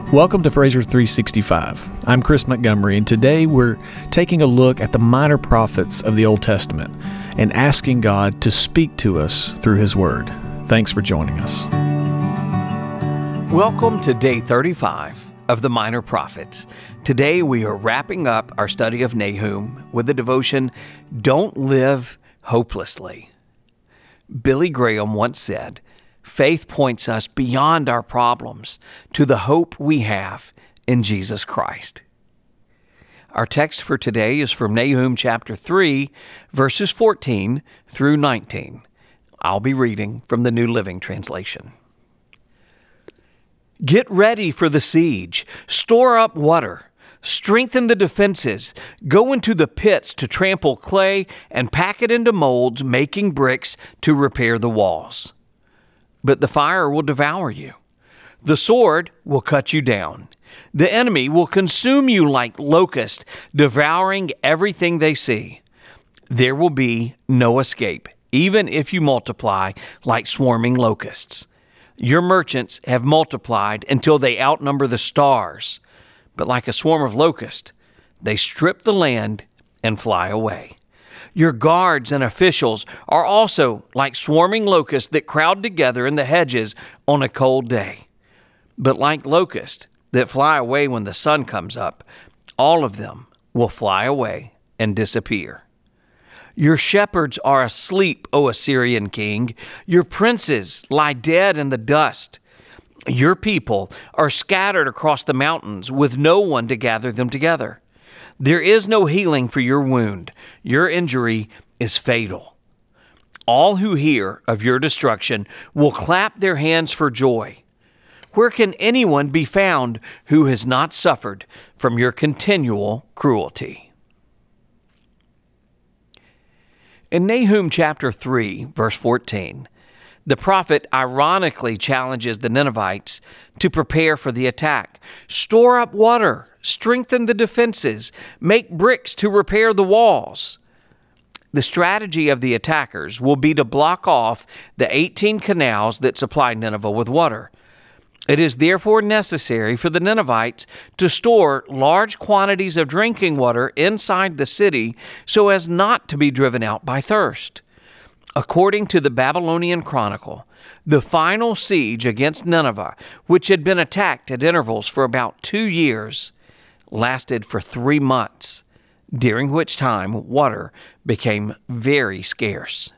Welcome to Fraser 365. I'm Chris Montgomery, and today we're taking a look at the minor prophets of the Old Testament and asking God to speak to us through His Word. Thanks for joining us. Welcome to day 35 of the Minor Prophets. Today we are wrapping up our study of Nahum with the devotion, Don't Live Hopelessly. Billy Graham once said, faith points us beyond our problems to the hope we have in Jesus Christ. Our text for today is from Nahum chapter 3, verses 14 through 19. I'll be reading from the New Living Translation. Get ready for the siege. Store up water. Strengthen the defenses. Go into the pits to trample clay and pack it into molds, making bricks to repair the walls. But the fire will devour you. The sword will cut you down. The enemy will consume you like locusts, devouring everything they see. There will be no escape, even if you multiply like swarming locusts. Your merchants have multiplied until they outnumber the stars, but like a swarm of locusts, they strip the land and fly away. Your guards and officials are also like swarming locusts that crowd together in the hedges on a cold day. But like locusts that fly away when the sun comes up, all of them will fly away and disappear. Your shepherds are asleep, O Assyrian king. Your princes lie dead in the dust. Your people are scattered across the mountains with no one to gather them together. There is no healing for your wound. Your injury is fatal. All who hear of your destruction will clap their hands for joy. Where can anyone be found who has not suffered from your continual cruelty? In Nahum chapter 3, verse 14, the prophet ironically challenges the Ninevites to prepare for the attack. Store up water. Strengthen the defenses, make bricks to repair the walls. The strategy of the attackers will be to block off the 18 canals that supply Nineveh with water. It is therefore necessary for the Ninevites to store large quantities of drinking water inside the city so as not to be driven out by thirst. According to the Babylonian Chronicle, the final siege against Nineveh, which had been attacked at intervals for about 2 years, lasted for 3 months, during which time water became very scarce.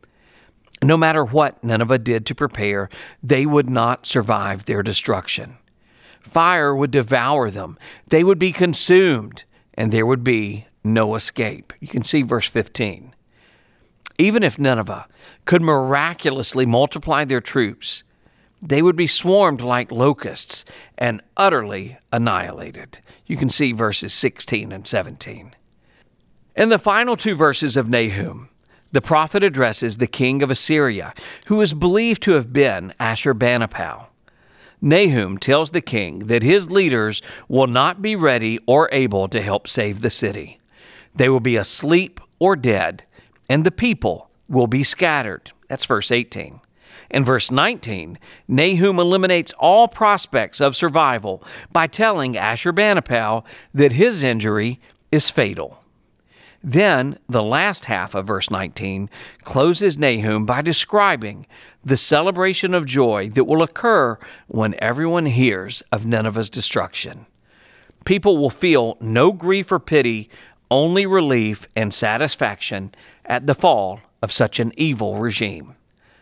No matter what Nineveh did to prepare, they would not survive their destruction. Fire would devour them. They would be consumed, and there would be no escape. You can see verse 15. Even if Nineveh could miraculously multiply their troops, they would be swarmed like locusts and utterly annihilated. You can see verses 16 and 17. In the final 2 verses of Nahum, the prophet addresses the king of Assyria, who is believed to have been Ashurbanipal. Nahum tells the king that his leaders will not be ready or able to help save the city. They will be asleep or dead, and the people will be scattered. That's verse 18. In verse 19, Nahum eliminates all prospects of survival by telling Ashurbanipal that his injury is fatal. Then, the last half of verse 19 closes Nahum by describing the celebration of joy that will occur when everyone hears of Nineveh's destruction. People will feel no grief or pity, only relief and satisfaction at the fall of such an evil regime.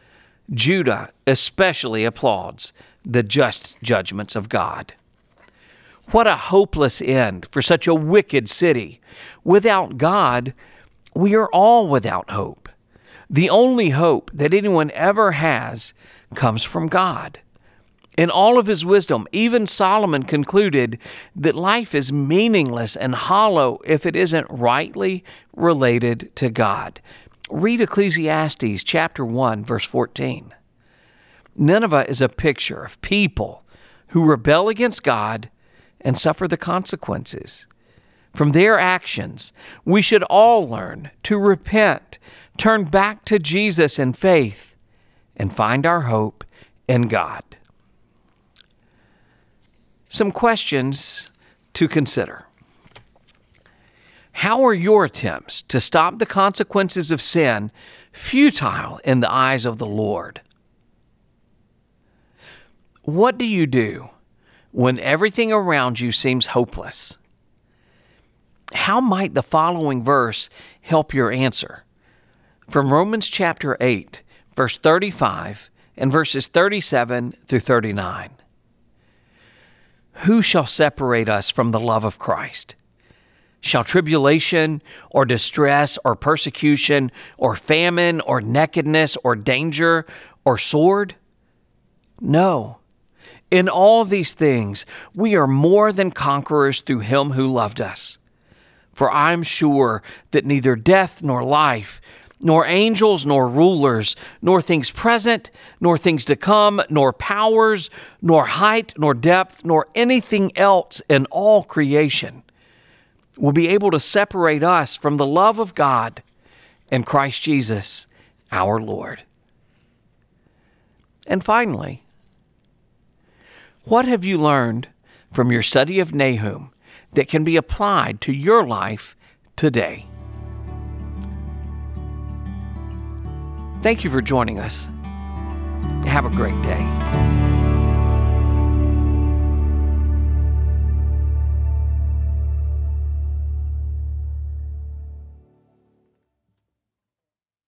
Judah especially applauds the just judgments of God. What a hopeless end for such a wicked city. Without God, we are all without hope. The only hope that anyone ever has comes from God. In all of his wisdom, even Solomon concluded that life is meaningless and hollow if it isn't rightly related to God. Read Ecclesiastes chapter 1, verse 14. Nineveh is a picture of people who rebel against God and suffer the consequences. From their actions, we should all learn to repent, turn back to Jesus in faith, and find our hope in God. some questions to consider. How are your attempts to stop the consequences of sin futile in the eyes of the Lord? What do you do when everything around you seems hopeless? How might the following verse help your answer? From Romans chapter 8, verse 35 and verses 37 through 39. Who shall separate us from the love of Christ? Shall tribulation or distress or persecution or famine or nakedness or danger or sword? No. In all these things, we are more than conquerors through him who loved us. For I am sure that neither death nor life, nor angels nor rulers, nor things present, nor things to come, nor powers, nor height, nor depth, nor anything else in all creation will be able to separate us from the love of God in Christ Jesus, our Lord. And finally, what have you learned from your study of Nahum that can be applied to your life today? Thank you for joining us. Have a great day.